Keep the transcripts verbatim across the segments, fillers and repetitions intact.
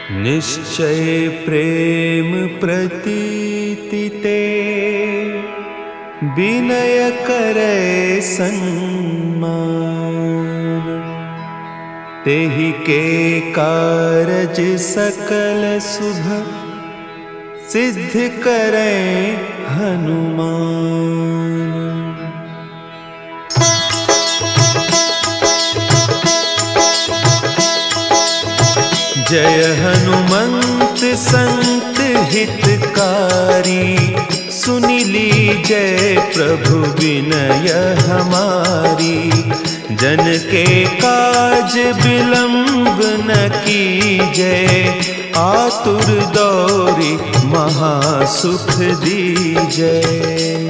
निश्चय प्रेम प्रतीति ते विनय करे सन्मान। तेहि के कारज सकल शुभ सिद्ध करे हनुमान। जय हनुमंत संत हितकारी, सुनि लीजय प्रभु विनय हमारी। जन के काज विलंब न कीजय, आतुर दौरी महासुख दीजय।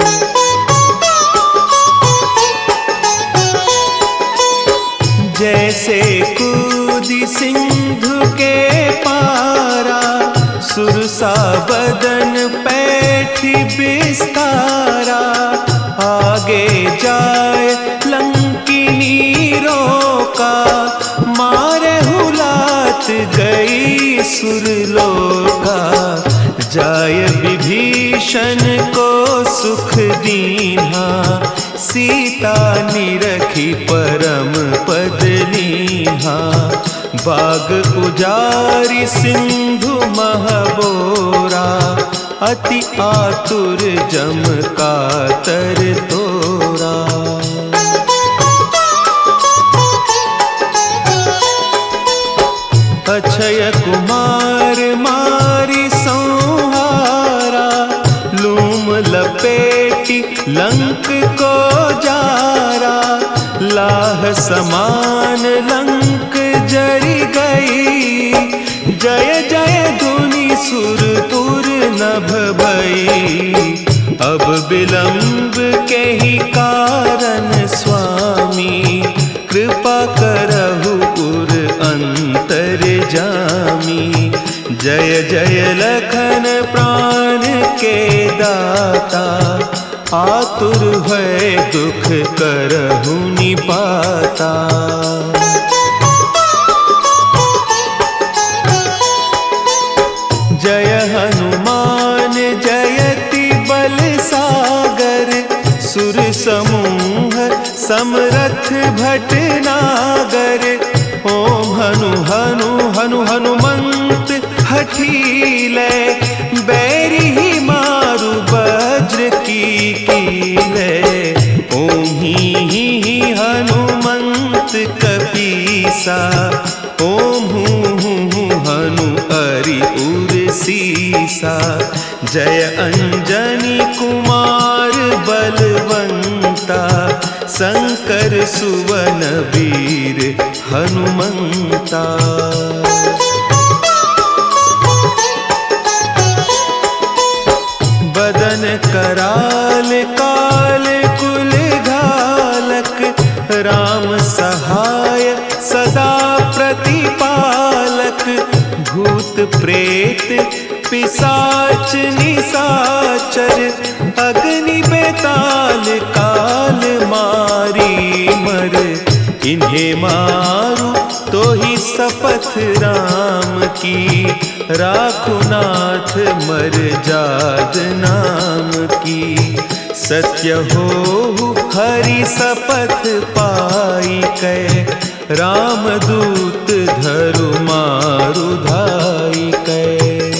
जैसे कूदी सिंधु के पारा, सुरसा बदन पैठी बिस्तारा। आगे जाए लंकिनी रोका, मारे हुलात गई सुरलोका। जाय विभीषण को सुख दीन्हा, सीता निरखी परम पद लीन्हा। बाग उजारी सिंधु महबोरा, अति आतुर जम कातर तोरा। अक्षय कुमार मारी संहारा, लूम लपेटी लंक को जारा। लाह समान लंक जरी गई, जय जय धुनि सुरपुर नभ भई। अब विलंब के ही कारण स्वामी, कृपा करहु उर अंतर जामी। जय जय लखन प्राण के दाता, आतुर है दुख करहु निपाता। जय हनुमान जयति बल सागर, सुर समूह समरथ भटनागर। ओम हनु हनु हनु हनुमंत हठीले, बैरी ही मारु वज्र की कीले। ओम ही ही ही हनुमंत कपीसा, ओम हूँ हूँ हूँ हनु अरि उर सीसा। जय अंजनी कुमार बलवंता, शंकर सुवन वीर हनुमंता। बदन कराल काल कुल घालक, राम सहाय सदा प्रतिपालक। भूत प्रेत पिशाच निशाचर, अग्नि बेताल काल मारी मर। इन्हें मारू तो ही शपथ राम की, राखुनाथ मर जाद नाम की। सत्य हो हरि शपथ पाई कै, रामदूत धरु मारु धाई कै।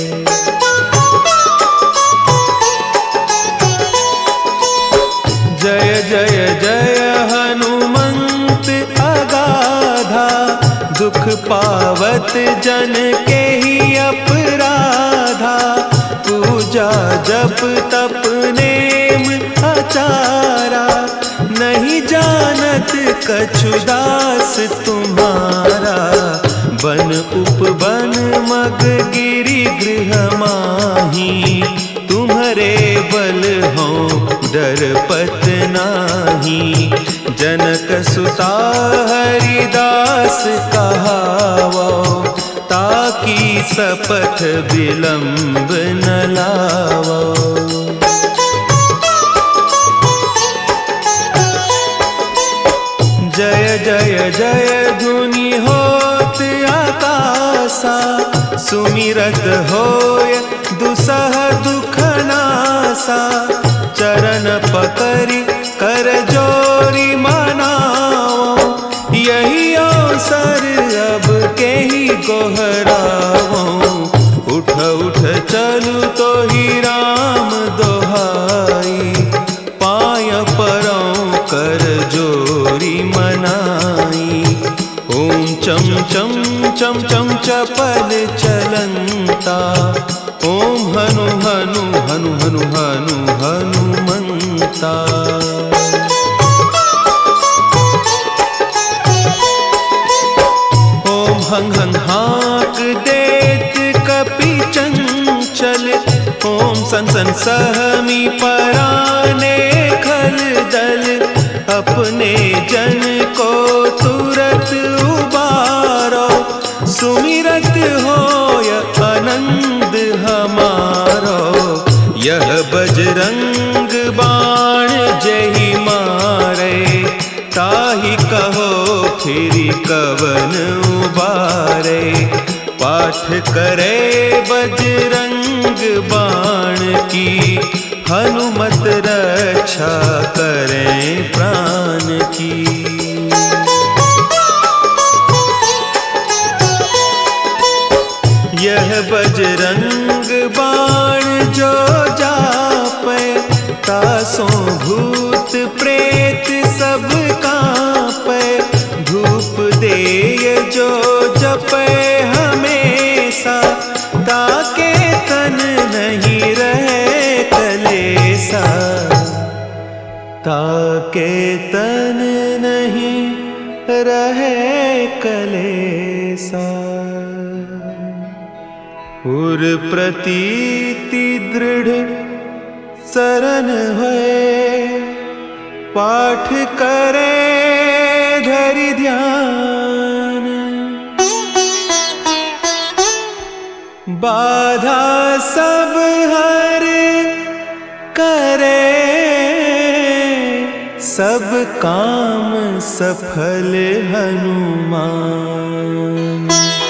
जय जय जय हनुमंत अगाधा, दुख पावत जन के ही अपराधा। पूजा जप तप नेम आचारा, नहीं जानत कछु दास तुम्हारा। बन उपवन मग गिरि गृह माही, तुम्हारे बल हो डरपत नाही। जनक सुता हरिदास कहावो, ताकि शपथ विलंब न लावो। जय जय जय धुनि होत आकाशा, सुमिरत होय दुसह दुख नासा, चरण पकड़ी कर जोरी मनाओ, यही अवसर अब के ही गोहराओ। उठ उठ चलू तो ही राम दोहाई, पाय परौ कर जोरी मनाई। ओम चम चम चम चम चपल चलंता, ओम हनु हनु हनु हनु हनु हनुमंता। ओम हंग हंग हाँक देत कपि चंचल, ओम सन सन सहमी पराने खल दल। अपने जन को तुरत उबारो, सुमिरत होय आनंद हमारो। यह बजरंग बाण जहि मारे, ताहि कहो फिरि कवन उबारे। पाठ करे बजरंग बाण की, हनुमत रक्षा करें प्राण की। यह बजरंग बाण जो जापे, तासों भूत प्रेत सब कांपे। धूप देय जो जपे हमेशा, ताके तन नहीं रहे कलेसा, ताके तन नहीं रहे कलेसा। उर प्रतीति दृढ़ शरण है, पाठ करे धरि ध्यान। बाधा सब हर करे, सब काम सफल हनुमान।